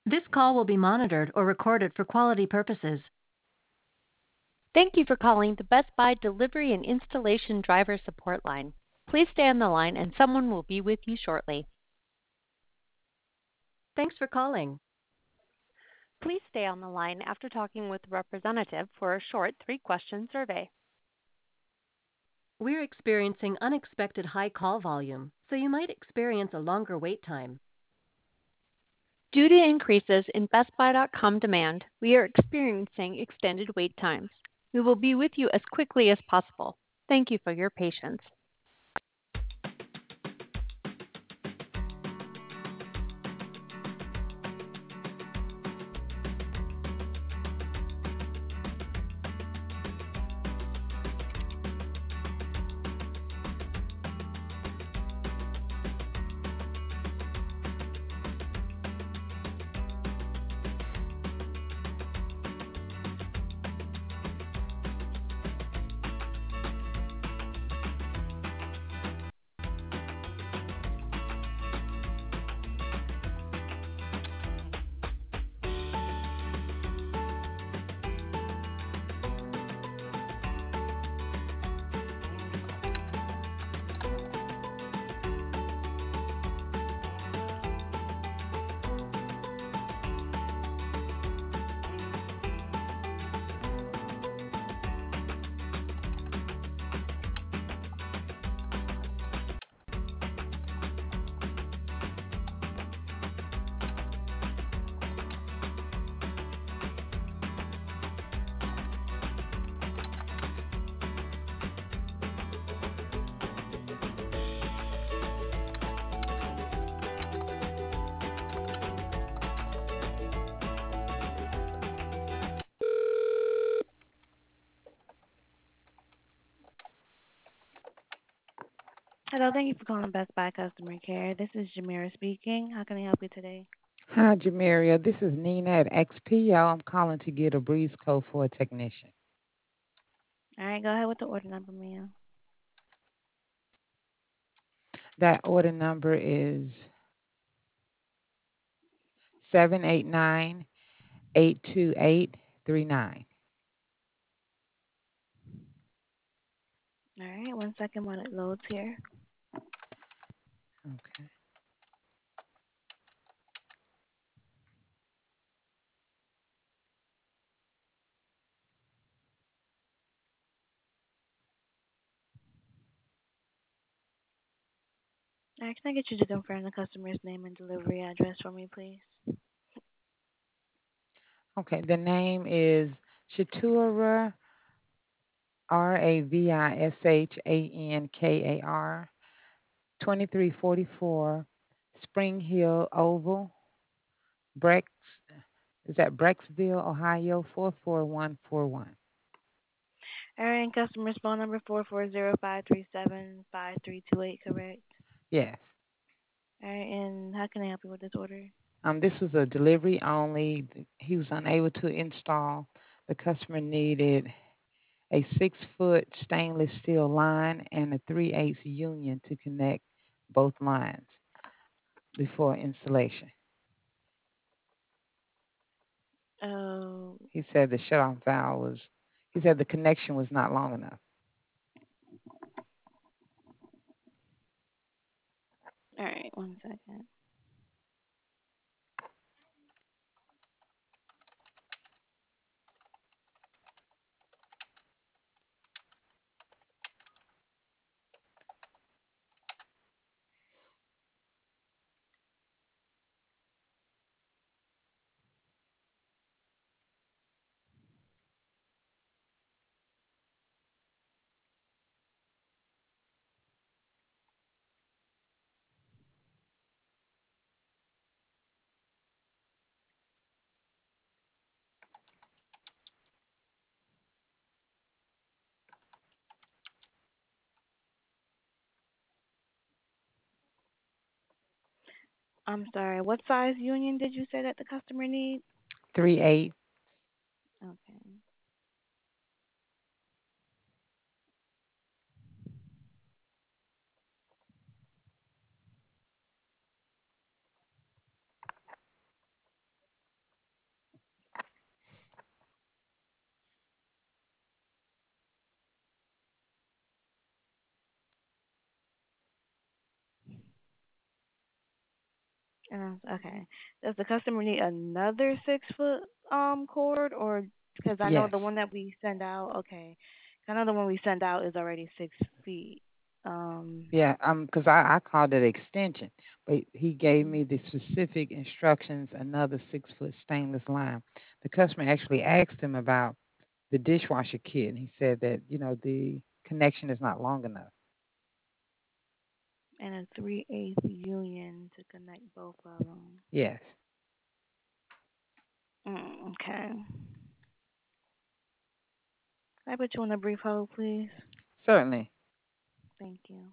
This call will be monitored or recorded for quality purposes. Thank you for calling the Best Buy Delivery and Installation Driver Support Line. Please stay on the line and someone will be with you shortly. Thanks for calling. Please stay on the line after talking with a representative for a short 3-question survey. We're experiencing unexpected high call volume, so you might experience a longer wait time. Due to increases in BestBuy.com demand, we are experiencing extended wait times. We will be with you as quickly as possible. Thank you for your patience. Hello, thank you for calling Best Buy Customer Care. This is Jamira speaking. How can I help you today? Hi, Jamaria. This is Nina at XPO. I'm calling to get a breeze code for a technician. All right, go ahead with the order number, ma'am. That order number is 789-82839. All right, 1 second while it loads here. Okay. All right, can I get you to confirm the customer's name and delivery address for me, please? Okay. The name is Shatura, Ravishankar, 2344 Spring Hill Oval, Brex, is that Brecksville, Ohio, 44141. All right, and customer's phone number 440-537-5328, correct? Yes. All right, and how can I help you with this order? This was a delivery only. He was unable to install. The customer needed a 6-foot stainless steel line and a 3/8 union to connect both lines before installation. Oh, He said the shutoff valve was, he said the connection was not long enough. all right, 1 second. I'm sorry, what size union did you say that the customer needs? 3/8. Okay. Okay. Does the customer need another 6 foot cord, or because I know Yes. the one that we send out? Okay, I know the one we send out is already 6 feet. Yeah, because I called it extension, but he gave Mm. me the specific instructions, another 6 foot stainless line. The customer actually asked him about the dishwasher kit, and he said that, the connection is not long enough. And a 3/8 union to connect both of them. Yes, Okay. Can I put you on a brief hold, please? certainly. Thank you.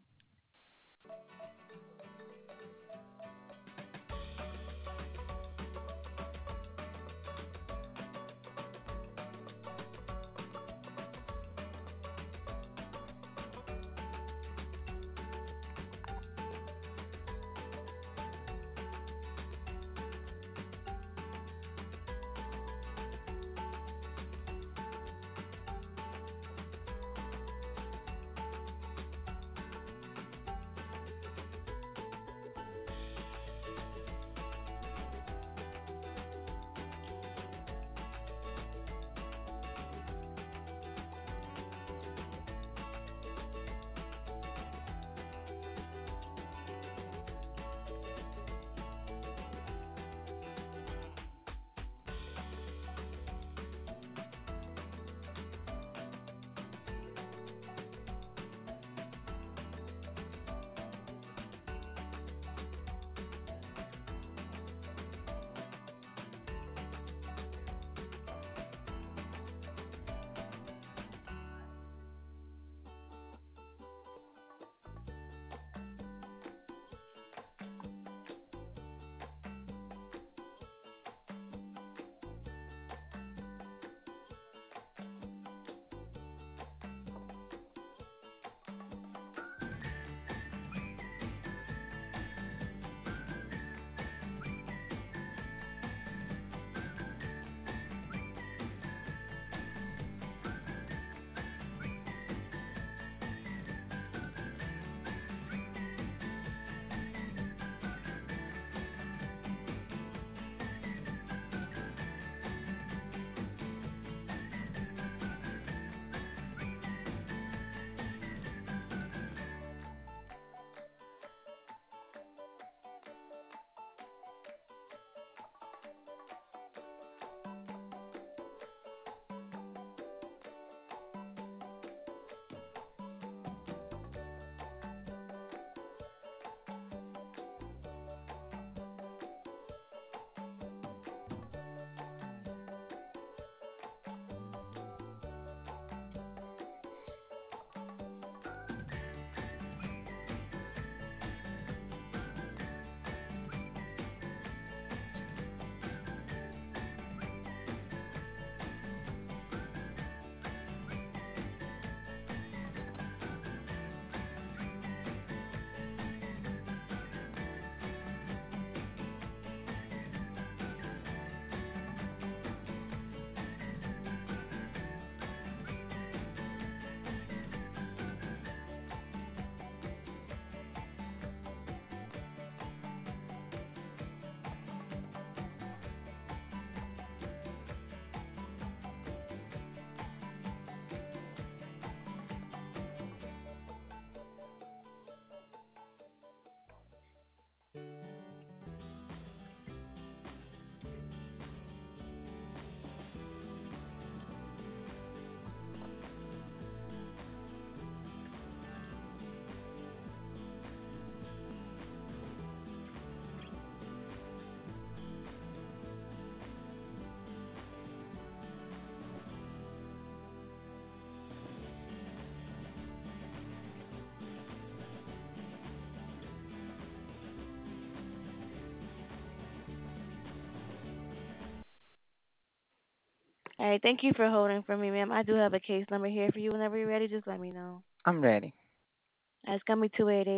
All right. Thank you for holding for me, ma'am. I do have a case number here for you. Whenever you're ready, just let me know. I'm ready. It's gonna be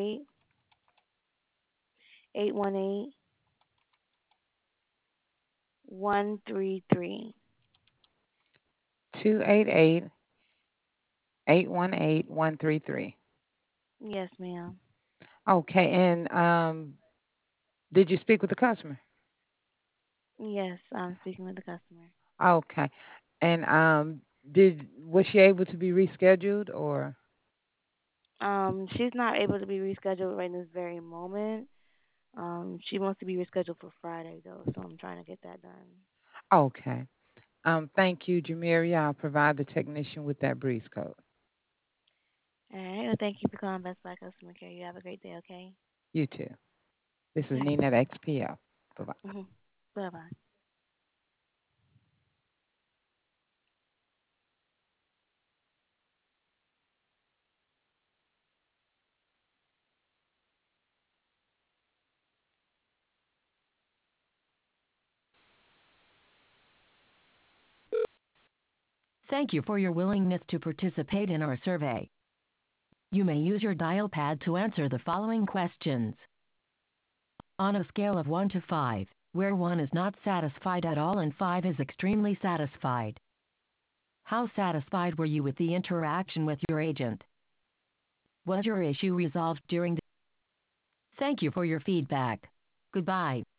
288-818-133. 288-818-133. Yes, ma'am. Okay, and Did you speak with the customer? Yes, I'm speaking with the customer. Okay. And did was she able to be rescheduled or? She's not able to be rescheduled right this very moment. She wants to be rescheduled for Friday though, so I'm trying to get that done. Okay. Thank you, Jameria. I'll provide the technician with that breeze code. All right. Well, thank you for calling Best Buy customer care. You have a great day. Okay. You too. This is All right. Nina at XPL. Bye bye. Mhm. Bye bye. Thank you for your willingness to participate in our survey. You may use your dial pad to answer the following questions. On a scale of 1 to 5, where 1 is not satisfied at all and 5 is extremely satisfied, how satisfied were you with the interaction with your agent? Was your issue resolved during the... Thank you for your feedback. Goodbye.